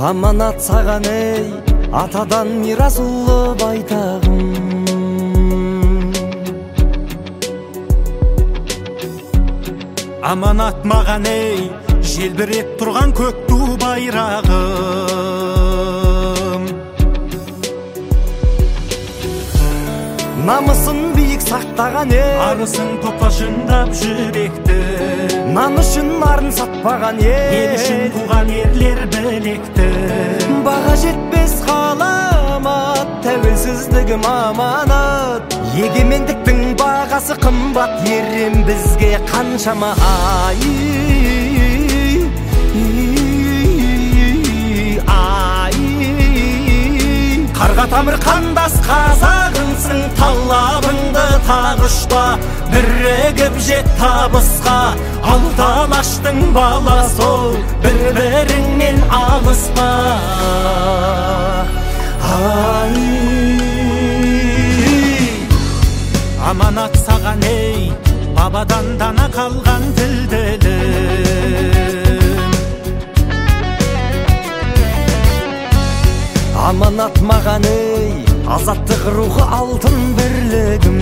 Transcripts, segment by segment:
Аманат саған ей, атадан мирас ұлы байтағым. Аманат маған ей, желбіреп тұрған көк ту байрағым. Намысын биік сақтаған ей, арысын топқа жындап жүректі. нан үшін арын сатпаған ей, ел үшін туған ерлер білекті. баға жетпес ғаламат, тәуелсіздігім аманат. Егемендіктің бағасы қымбат, ерем бізге қаншама ай. Қарға тамыр қандас қазағынсың, талабыңды тағышпа, бірігіп жет табысқа. Алданаштың баласы ол, бір-біріңнен алыспа. Аманат саған ей, бабадан дана қалған тілділім. Аманат маған ей, азаттық рухы алтын бірлігім.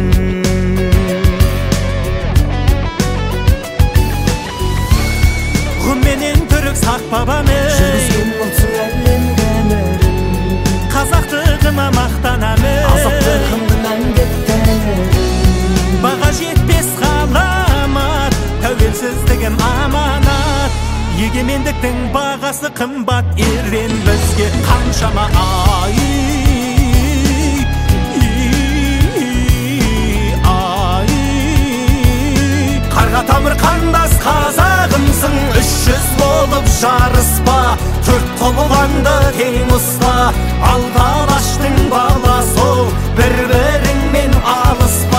Ғұмменен түрік сақ бабам ей, жүргізген болсын әлемге өмірім. қазақтығыма мақтанам ей, азаттығымды мәңгі тәңірім. баға жетпес ғаламат, тәуелсіздігім аманат. Егемендіктің бағасы қымбат, ерен бізге қаншама ай. Қарға тамыр қандас қазағымсың, 300 болып жарыспа, төрт қолыңды тең ұста. Алданаштың баласы ол, бір-біріңмен алыспа.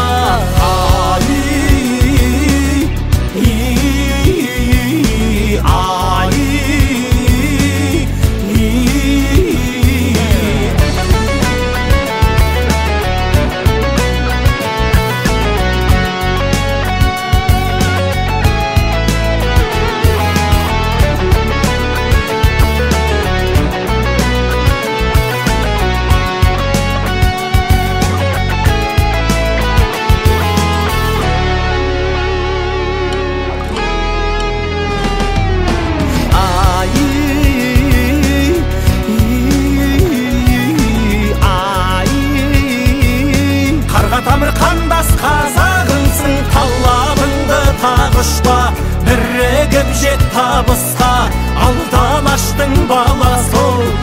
Тамыр қандас қазағынсың, талабыңды тағышпа, бірігіп жет табысқа. Алданаштың баласы ол,